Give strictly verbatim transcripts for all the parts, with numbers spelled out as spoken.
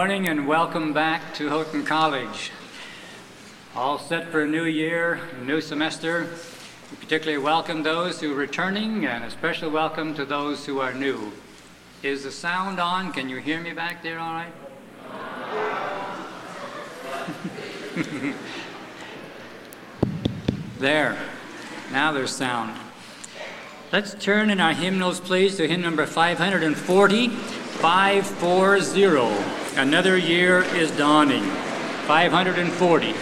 morning and welcome back to Houghton College. All set for a new year, a new semester. We particularly welcome those who are returning and a special welcome to those who are new. Is the sound on? Can you hear me back there all right? There. Now there's sound. Let's turn in our hymnals, please, to hymn number five hundred forty, five forty. Another year is dawning. five hundred forty.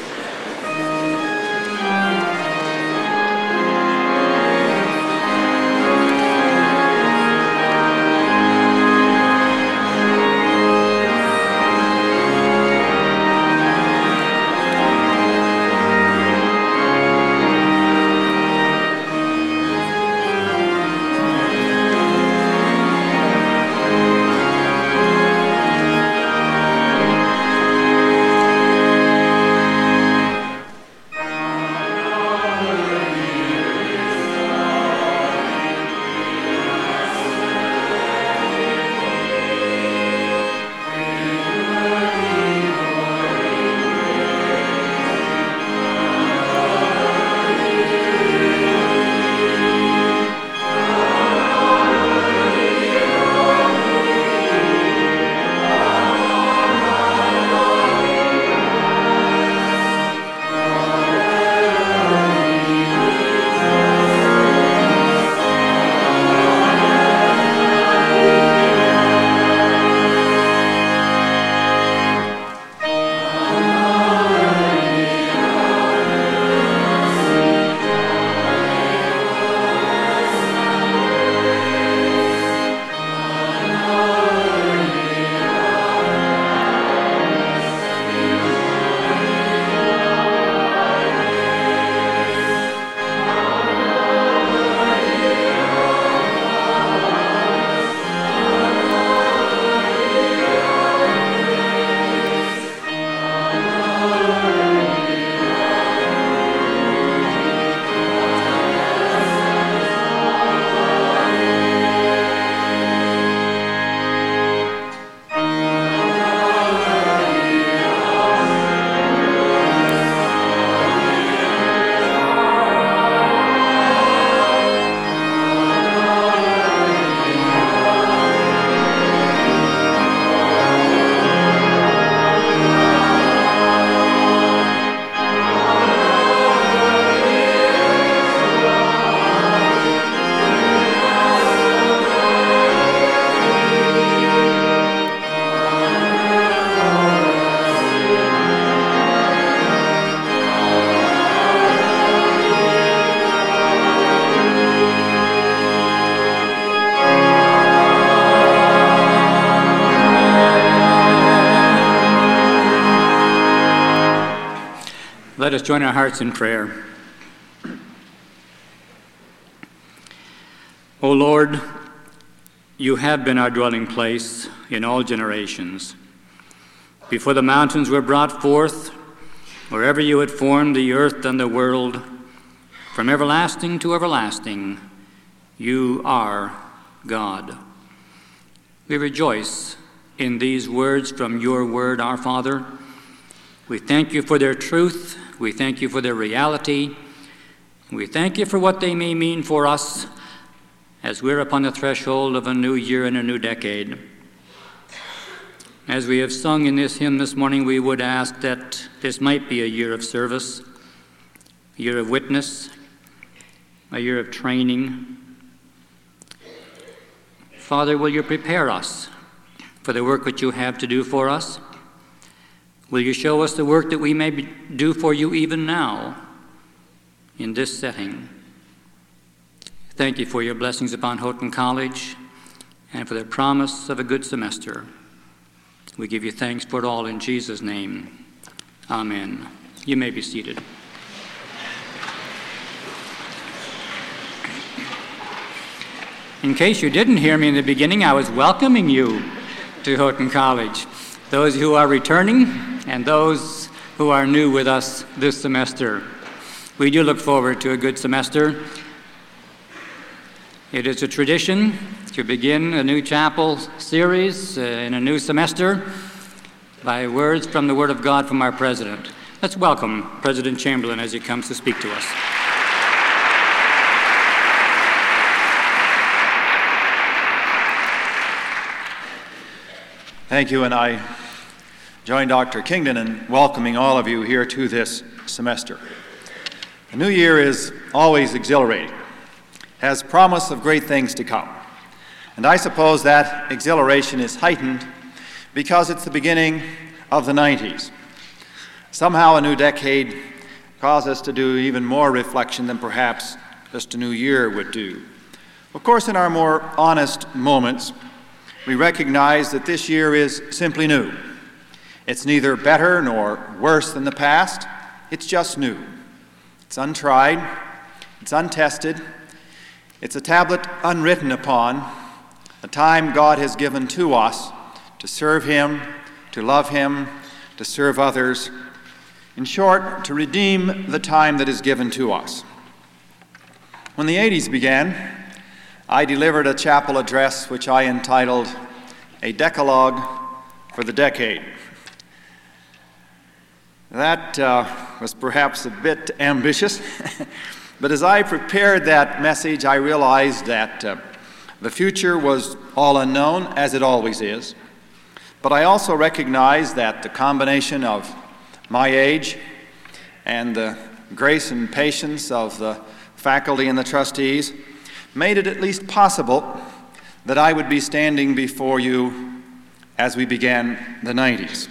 Let us join our hearts in prayer. O Lord, you have been our dwelling place in all generations. Before the mountains were brought forth, wherever you had formed the earth and the world, from everlasting to everlasting, you are God. We rejoice in these words from your word, our Father. We thank you for their truth. We thank you for their reality. We thank you for what they may mean for us as we're upon the threshold of a new year and a new decade. As we have sung in this hymn this morning, we would ask that this might be a year of service, a year of witness, a year of training. Father, will you prepare us for the work that you have to do for us? Will you show us the work that we may be, do for you even now in this setting? Thank you for your blessings upon Houghton College and for the promise of a good semester. We give you thanks for it all in Jesus' name. Amen. You may be seated. In case you didn't hear me in the beginning, I was welcoming you to Houghton College. Those who are returning and those who are new with us this semester. We do look forward to a good semester. It is a tradition to begin a new chapel series uh, in a new semester by words from the Word of God from our President. Let's welcome President Chamberlain as he comes to speak to us. Thank you, and I join Doctor Kingdon in welcoming all of you here to this semester. The new year is always exhilarating, has promise of great things to come. And I suppose that exhilaration is heightened because it's the beginning of the nineties. Somehow a new decade caused us to do even more reflection than perhaps just a new year would do. Of course, in our more honest moments, we recognize that this year is simply new. It's neither better nor worse than the past. It's just new. It's untried. It's untested. It's a tablet unwritten upon, a time God has given to us to serve Him, to love Him, to serve others. In short, to redeem the time that is given to us. When the eighties began, I delivered a chapel address which I entitled A Decalogue for the Decade. That uh, was perhaps a bit ambitious, but as I prepared that message, I realized that uh, the future was all unknown, as it always is. But I also recognized that the combination of my age and the grace and patience of the faculty and the trustees made it at least possible that I would be standing before you as we began the nineties.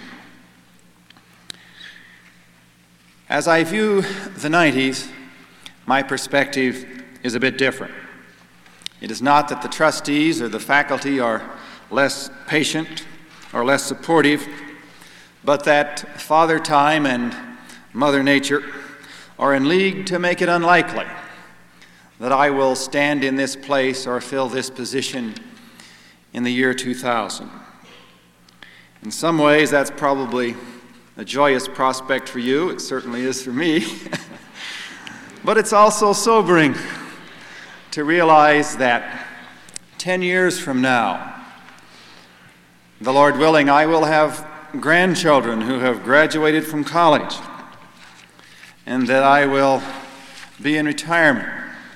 As I view the nineties, my perspective is a bit different. It is not that the trustees or the faculty are less patient or less supportive, but that Father Time and Mother Nature are in league to make it unlikely that I will stand in this place or fill this position in the year two thousand. In some ways, that's probably a joyous prospect for you. It certainly is for me. But it's also sobering to realize that ten years from now, the Lord willing, I will have grandchildren who have graduated from college, and that I will be in retirement.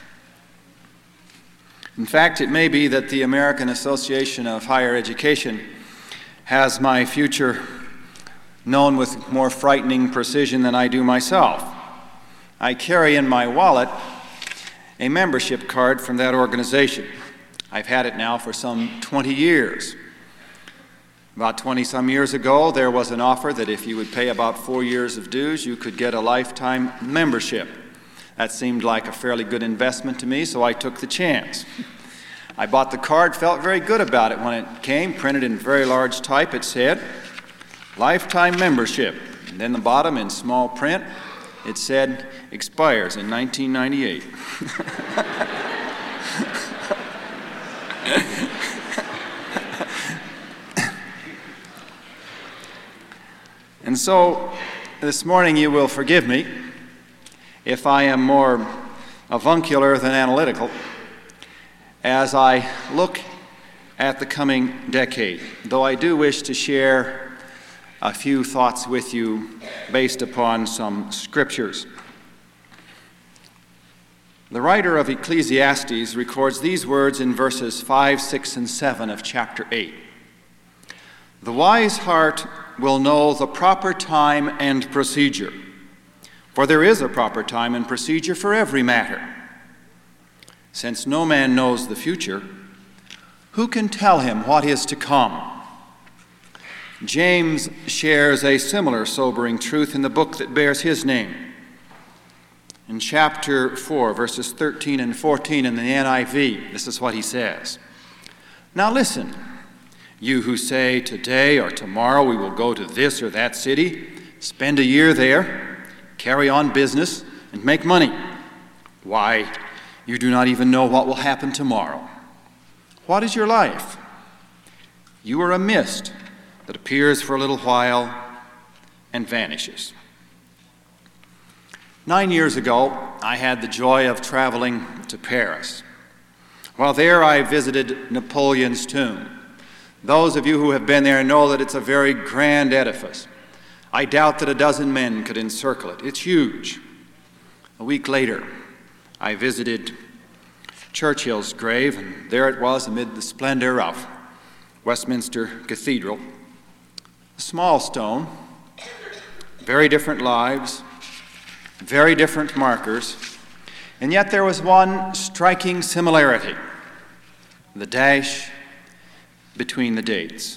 In fact, it may be that the American Association of Higher Education has my future known with more frightening precision than I do myself. I carry in my wallet a membership card from that organization. I've had it now for some twenty years. About twenty-some years ago, there was an offer that if you would pay about four years of dues, you could get a lifetime membership. That seemed like a fairly good investment to me, so I took the chance. I bought the card, felt very good about it when it came, printed in very large type. It said, lifetime membership. And then the bottom in small print, it said, expires in nineteen ninety-eight. And so, this morning you will forgive me if I am more avuncular than analytical as I look at the coming decade, though I do wish to share a few thoughts with you based upon some scriptures. The writer of Ecclesiastes records these words in verses five, six, and seven of chapter eight. The wise heart will know the proper time and procedure, for there is a proper time and procedure for every matter. Since no man knows the future, who can tell him what is to come? James shares a similar sobering truth in the book that bears his name. In chapter four, verses thirteen and fourteen in the N I V, this is what he says. Now listen, you who say today or tomorrow we will go to this or that city, spend a year there, carry on business, and make money. Why, you do not even know what will happen tomorrow. What is your life? You are a mist that appears for a little while and vanishes. Nine years ago, I had the joy of traveling to Paris. While there, I visited Napoleon's tomb, Those of you who have been there know that it's a very grand edifice. I doubt that a dozen men could encircle it. It's huge. A week later, I visited Churchill's grave, and there it was amid the splendor of Westminster Cathedral. A small stone, very different lives, very different markers, and yet there was one striking similarity: the dash between the dates.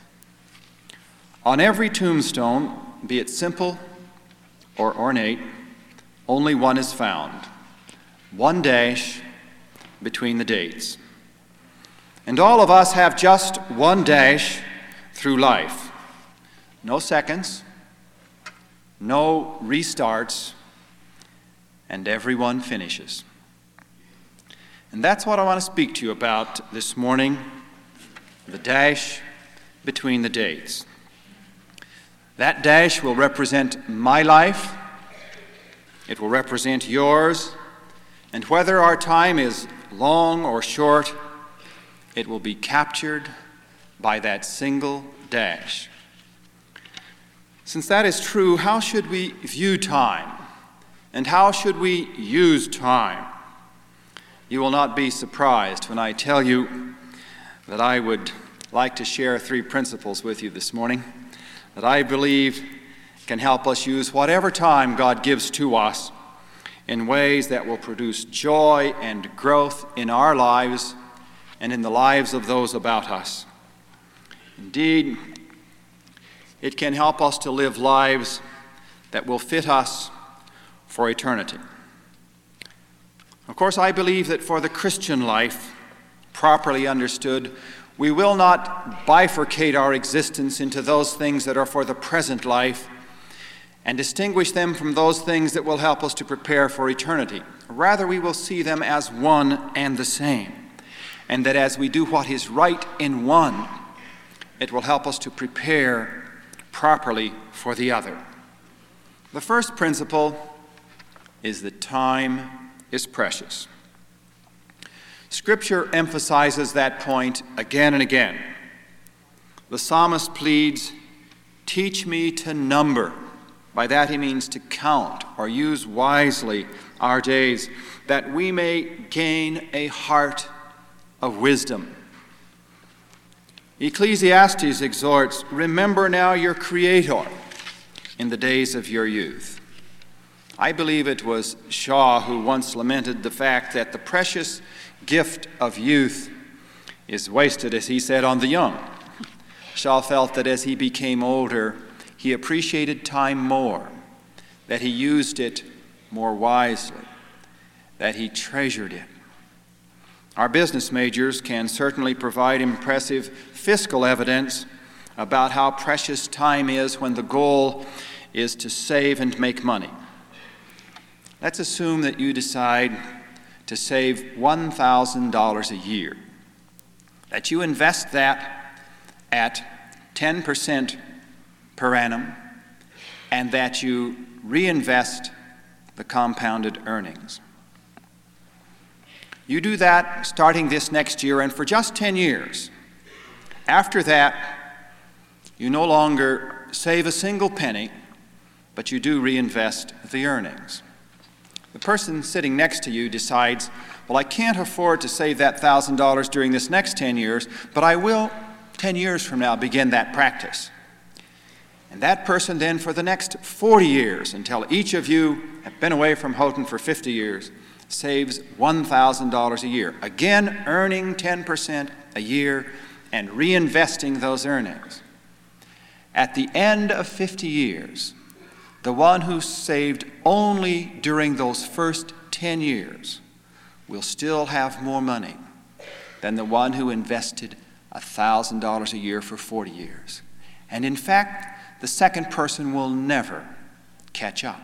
On every tombstone, be it simple or ornate, only one is found. One dash between the dates. And all of us have just one dash through life. No seconds, no restarts, and everyone finishes. And that's what I want to speak to you about this morning, the dash between the dates. That dash will represent my life, it will represent yours, and whether our time is long or short, it will be captured by that single dash. Since that is true, how should we view time? And how should we use time? You will not be surprised when I tell you that I would like to share three principles with you this morning that I believe can help us use whatever time God gives to us in ways that will produce joy and growth in our lives and in the lives of those about us. Indeed, it can help us to live lives that will fit us for eternity. Of course, I believe that for the Christian life, properly understood, we will not bifurcate our existence into those things that are for the present life and distinguish them from those things that will help us to prepare for eternity. Rather, we will see them as one and the same, and that as we do what is right in one, it will help us to prepare properly for the other. The first principle is that time is precious. Scripture emphasizes that point again and again. The psalmist pleads, "Teach me to number." By that he means to count or use wisely our days, that we may gain a heart of wisdom. Ecclesiastes exhorts, "Remember now your Creator in the days of your youth." I believe it was Shaw who once lamented the fact that the precious gift of youth is wasted, as he said, on the young. Shaw felt that as he became older, he appreciated time more, that he used it more wisely, that he treasured it. Our business majors can certainly provide impressive fiscal evidence about how precious time is when the goal is to save and make money. Let's assume that you decide to save one thousand dollars a year, that you invest that at ten percent per annum, and that you reinvest the compounded earnings. You do that starting this next year and for just ten years. After that, you no longer save a single penny, but you do reinvest the earnings. The person sitting next to you decides, well, I can't afford to save that one thousand dollars during this next ten years, but I will ten years from now begin that practice. And that person then for the next forty years, until each of you have been away from Houghton for fifty years, saves one thousand dollars a year, again earning ten percent a year and reinvesting those earnings. At the end of fifty years, the one who saved only during those first ten years will still have more money than the one who invested one thousand dollars a year for forty years. And in fact, the second person will never catch up.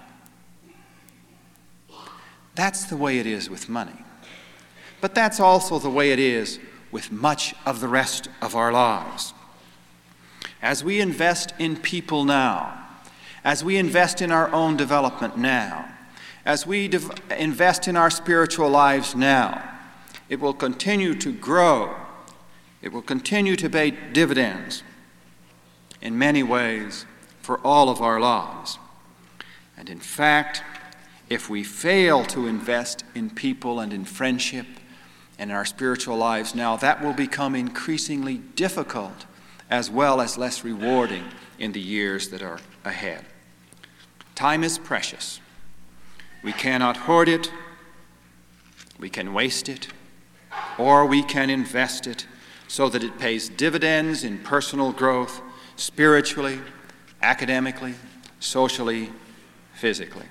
That's the way it is with money. But that's also the way it is with much of the rest of our lives. As we invest in people now, as we invest in our own development now, as we dev- invest in our spiritual lives now, it will continue to grow It will continue to pay dividends in many ways for all of our lives. And in fact, if we fail to invest in people and in friendship and in our spiritual lives now, that will become increasingly difficult as well as less rewarding in the years that are ahead. Time is precious. We cannot hoard it, we can waste it, or we can invest it so that it pays dividends in personal growth, spiritually, academically, socially, physically.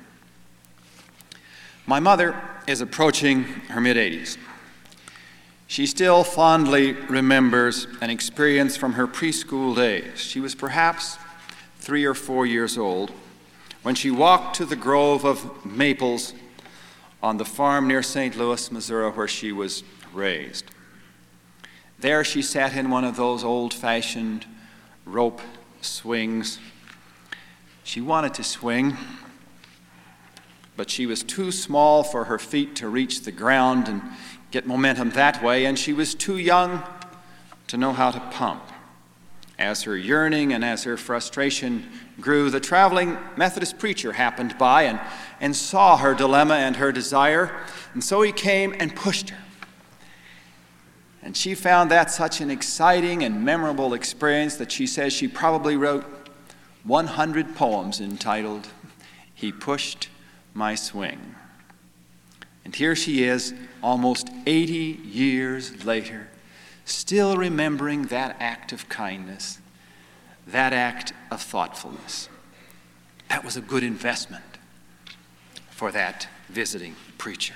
My mother is approaching her mid-eighties. She still fondly remembers an experience from her preschool days. She was perhaps three or four years old when she walked to the grove of maples on the farm near Saint Louis, Missouri, where she was raised. There she sat in one of those old-fashioned rope swings. She wanted to swing, but she was too small for her feet to reach the ground and get momentum that way, and she was too young to know how to pump. As her yearning and as her frustration grew, the traveling Methodist preacher happened by and, and saw her dilemma and her desire, and so he came and pushed her. And she found that such an exciting and memorable experience that she says she probably wrote one hundred poems entitled, "He Pushed My Swing." And here she is, almost eighty years later, still remembering that act of kindness, that act of thoughtfulness. That was a good investment for that visiting preacher.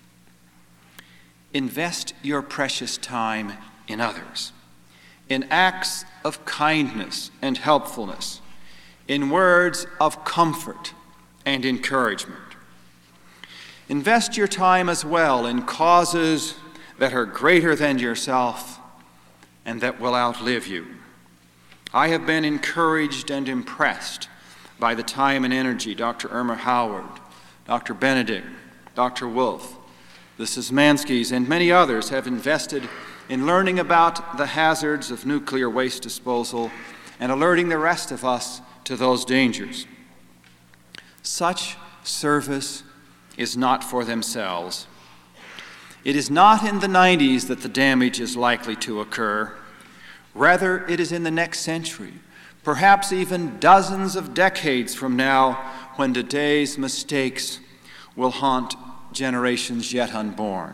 Invest your precious time in others, in acts of kindness and helpfulness, in words of comfort and encouragement. Invest your time as well in causes that are greater than yourself and that will outlive you. I have been encouraged and impressed by the time and energy Doctor Irma Howard, Doctor Benedict, Doctor Wolf, the Szymanskis, and many others have invested in learning about the hazards of nuclear waste disposal and alerting the rest of us to those dangers. Such service is not for themselves. It is not in the nineties that the damage is likely to occur. Rather, it is in the next century, perhaps even dozens of decades from now, when today's mistakes will haunt generations yet unborn.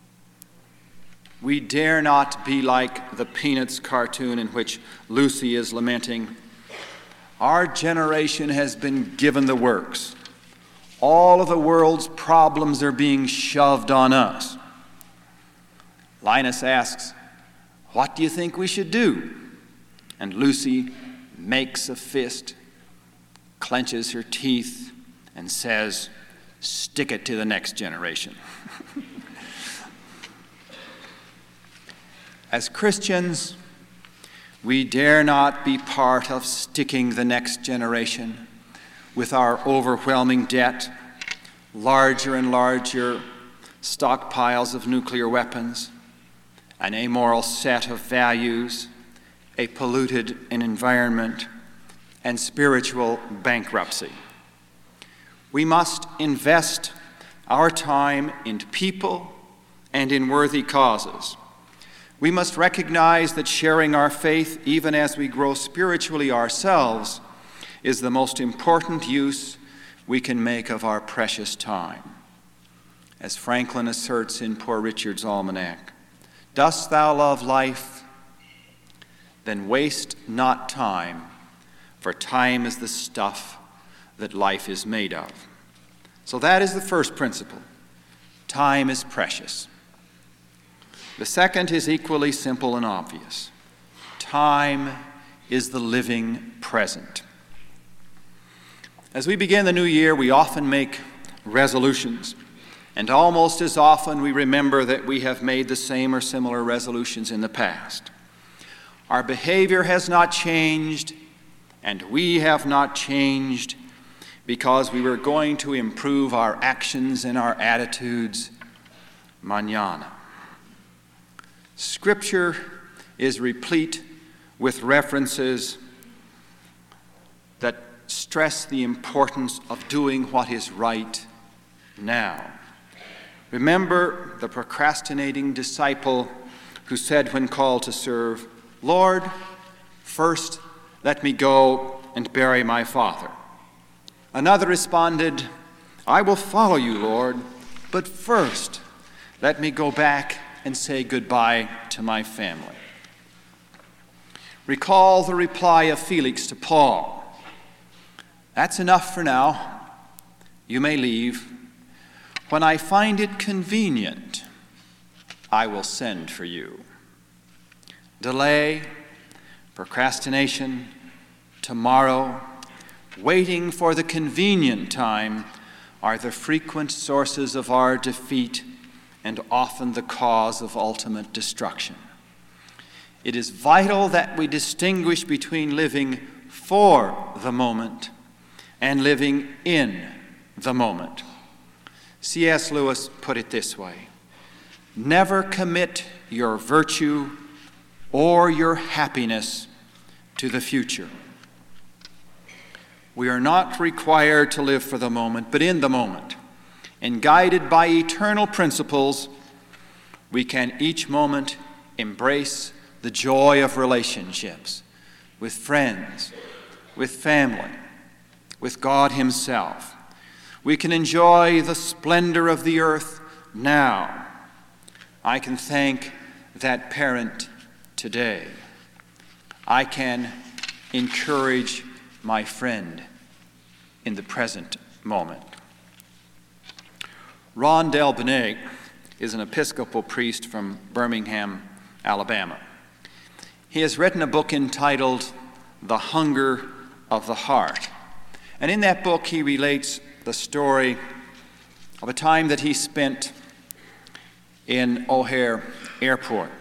We dare not be like the Peanuts cartoon in which Lucy is lamenting, "Our generation has been given the works. All of the world's problems are being shoved on us." Linus asks, "What do you think we should do?" And Lucy makes a fist, clenches her teeth, and says, "Stick it to the next generation." As Christians, we dare not be part of sticking the next generation with our overwhelming debt, larger and larger stockpiles of nuclear weapons, an amoral set of values, a polluted environment, and spiritual bankruptcy. We must invest our time in people and in worthy causes. We must recognize that sharing our faith, even as we grow spiritually ourselves, is the most important use we can make of our precious time. As Franklin asserts in Poor Richard's Almanac, "Dost thou love life? Then waste not time, for time is the stuff that life is made of." So that is the first principle. Time is precious. The second is equally simple and obvious. Time is the living present. As we begin the new year, we often make resolutions, and almost as often we remember that we have made the same or similar resolutions in the past. Our behavior has not changed, and we have not changed because we were going to improve our actions and our attitudes mañana. Scripture is replete with references that stress the importance of doing what is right now. Remember the procrastinating disciple who said when called to serve, "Lord, first let me go and bury my father." Another responded, "I will follow you, Lord, but first let me go back and say goodbye to my family." Recall the reply of Felix to Paul. "That's enough for now. You may leave. When I find it convenient, I will send for you." Delay, procrastination, tomorrow, waiting for the convenient time are the frequent sources of our defeat and often the cause of ultimate destruction. It is vital that we distinguish between living for the moment and living in the moment. C S Lewis put it this way: "Never commit your virtue or your happiness to the future." We are not required to live for the moment, but in the moment. And guided by eternal principles, we can each moment embrace the joy of relationships with friends, with family, with God Himself. We can enjoy the splendor of the earth now. I can thank that parent today. I can encourage my friend in the present moment. Ron Del Bene is an Episcopal priest from Birmingham, Alabama. He has written a book entitled The Hunger of the Heart. And in that book, he relates the story of a time that he spent in O'Hare Airport.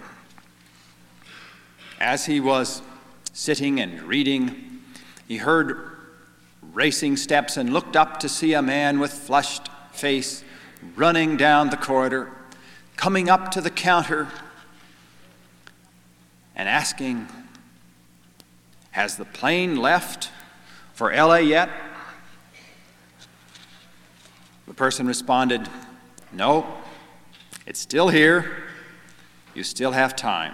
As he was sitting and reading, he heard racing steps and looked up to see a man with flushed face running down the corridor, coming up to the counter and asking, "Has the plane left for L A yet?" The person responded, "No, it's still here. You still have time."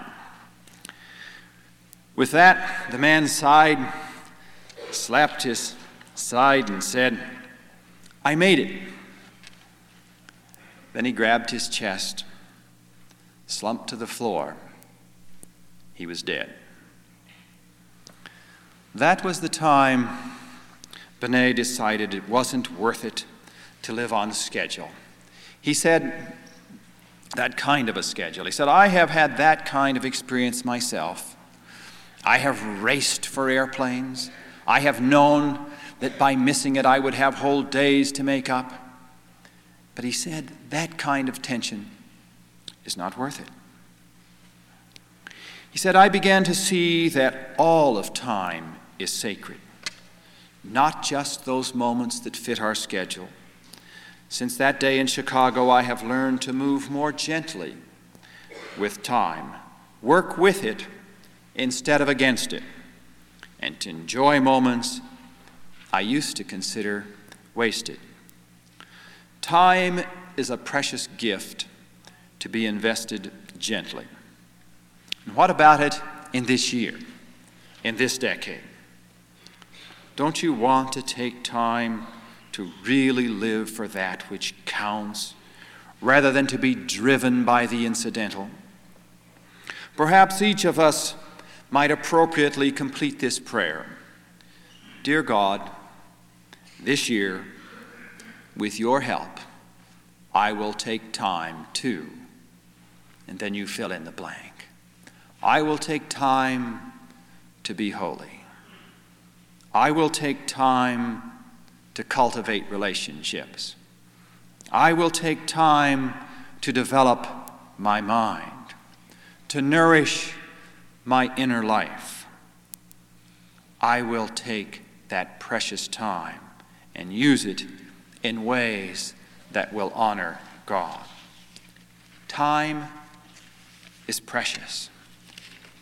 With that, the man sighed, slapped his side and said, "I made it." Then he grabbed his chest, slumped to the floor. He was dead. That was the time Bene decided it wasn't worth it to live on schedule. He said, that kind of a schedule. He said, "I have had that kind of experience myself. I have raced for airplanes. I have known that by missing it I would have whole days to make up." But he said, that kind of tension is not worth it. He said, "I began to see that all of time is sacred, not just those moments that fit our schedule. Since that day in Chicago, I have learned to move more gently with time, work with it instead of against it, and to enjoy moments I used to consider wasted. Time is a precious gift to be invested gently." And what about it in this year, in this decade? Don't you want to take time to really live for that which counts, rather than to be driven by the incidental? Perhaps each of us might appropriately complete this prayer. Dear God, this year, with your help, I will take time to, and then you fill in the blank. I will take time to be holy. I will take time to cultivate relationships. I will take time to develop my mind, to nourish my inner life. I will take that precious time and use it in ways that will honor God. Time is precious.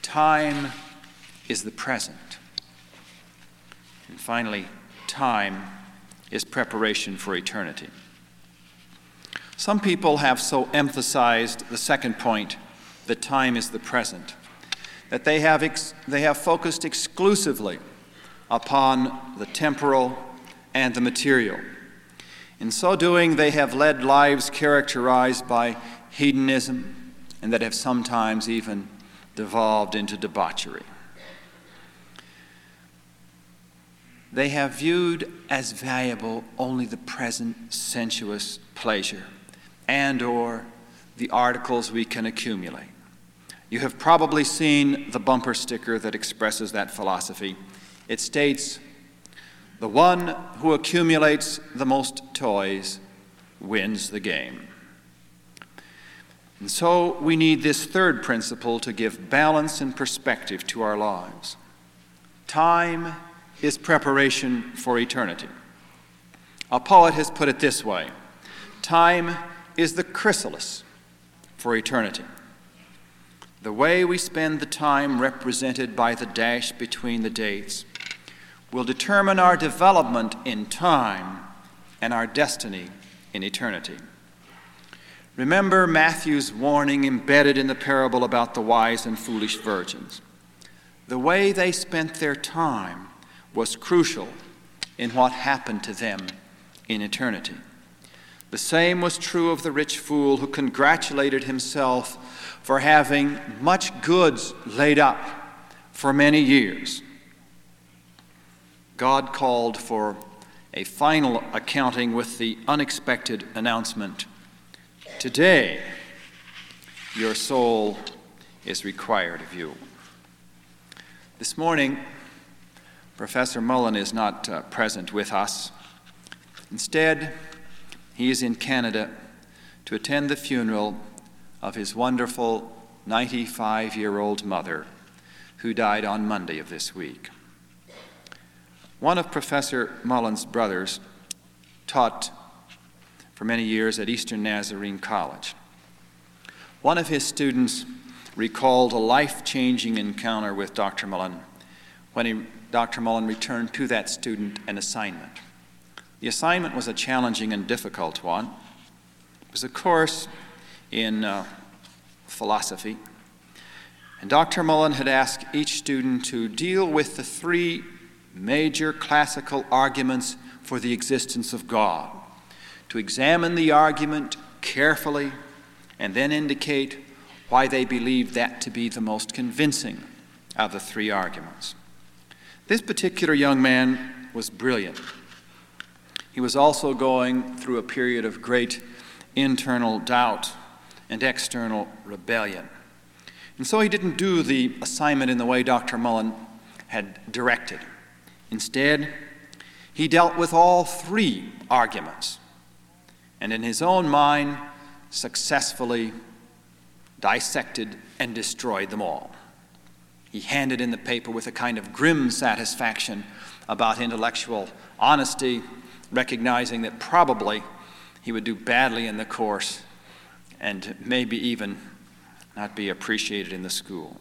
time is the present. And finally, time is preparation for eternity. Some people have so emphasized the second point, that time is the present, that they have, ex- they have focused exclusively upon the temporal and the material. In so doing, they have led lives characterized by hedonism and that have sometimes even devolved into debauchery. They have viewed as valuable only the present sensuous pleasure and or the articles we can accumulate. You have probably seen the bumper sticker that expresses that philosophy. It states, "The one who accumulates the most toys wins the game." And so we need this third principle to give balance and perspective to our lives. Time is preparation for eternity. A poet has put it this way: time is the chrysalis for eternity. The way we spend the time represented by the dash between the dates will determine our development in time and our destiny in eternity. Remember Matthew's warning embedded in the parable about the wise and foolish virgins. The way they spent their time was crucial in what happened to them in eternity. The same was true of the rich fool who congratulated himself for having much goods laid up for many years. God called for a final accounting with the unexpected announcement, "Today, your soul is required of you." This morning, Professor Mullen is not uh, present with us. Instead, he is in Canada to attend the funeral of his wonderful ninety-five-year-old mother, who died on Monday of this week. One of Professor Mullen's brothers taught for many years at Eastern Nazarene College. One of his students recalled a life-changing encounter with Doctor Mullen when he, Doctor Mullen returned to that student an assignment. The assignment was a challenging and difficult one. It was a course in uh, philosophy, and Doctor Mullen had asked each student to deal with the three major classical arguments for the existence of God, to examine the argument carefully and then indicate why they believed that to be the most convincing of the three arguments. This particular young man was brilliant. He was also going through a period of great internal doubt and external rebellion. And so he didn't do the assignment in the way Doctor Mullen had directed. Instead, he dealt with all three arguments, and in his own mind successfully dissected and destroyed them all. He handed in the paper with a kind of grim satisfaction about intellectual honesty, recognizing that probably he would do badly in the course and maybe even not be appreciated in the school.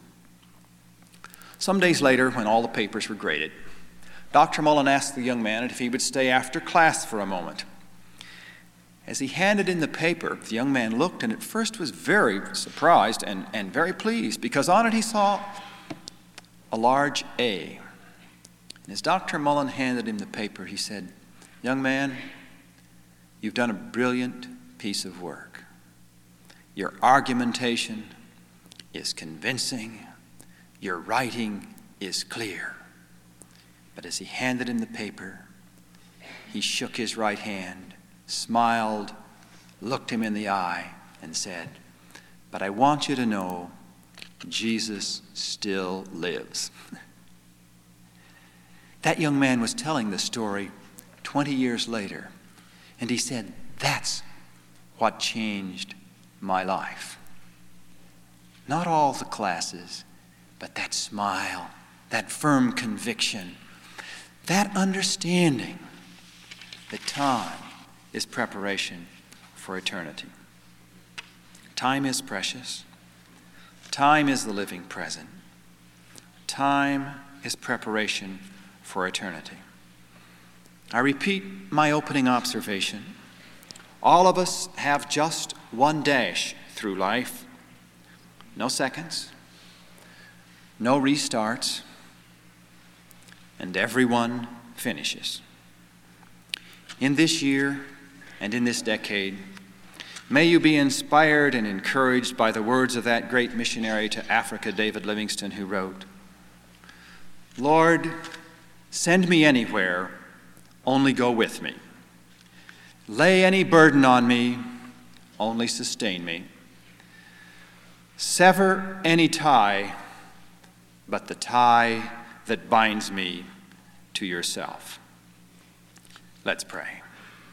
Some days later, when all the papers were graded, Doctor Mullen asked the young man if he would stay after class for a moment. As he handed in the paper, the young man looked and at first was very surprised and, and very pleased, because on it he saw a large A. And as Doctor Mullen handed him the paper, he said, "Young man, you've done a brilliant piece of work. Your argumentation is convincing. Your writing is clear." But as he handed him the paper, he shook his right hand, smiled, looked him in the eye, and said, "But I want you to know Jesus still lives." That young man was telling the story twenty years later, and he said, "That's what changed my life. Not all the classes, but that smile, that firm conviction, that understanding that time is preparation for eternity." Time is precious. Time is the living present. time is preparation for eternity. I repeat my opening observation. All of us have just one dash through life. No seconds, no restarts, and everyone finishes. In this year and in this decade, may you be inspired and encouraged by the words of that great missionary to Africa, David Livingstone, who wrote, "Lord, send me anywhere, only go with me. Lay any burden on me, only sustain me. Sever any tie, but the tie that binds me to yourself." Let's pray.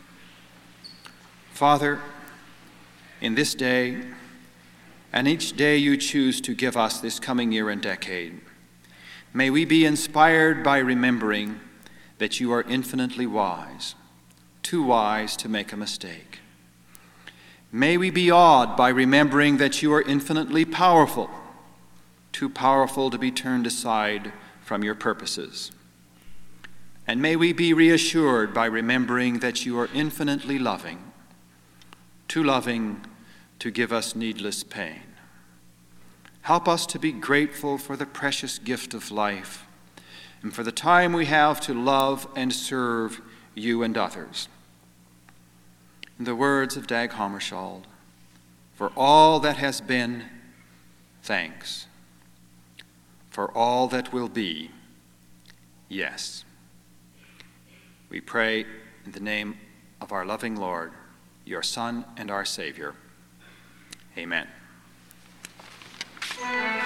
Father, in this day, and each day you choose to give us this coming year and decade, may we be inspired by remembering that you are infinitely wise, too wise to make a mistake. May we be awed by remembering that you are infinitely powerful, too powerful to be turned aside from your purposes. And may we be reassured by remembering that you are infinitely loving, too loving to give us needless pain. Help us to be grateful for the precious gift of life and for the time we have to love and serve you and others. In the words of Dag Hammarskjöld, for all that has been, thanks. For all that will be, yes. We pray in the name of our loving Lord, your Son and our Savior. Amen.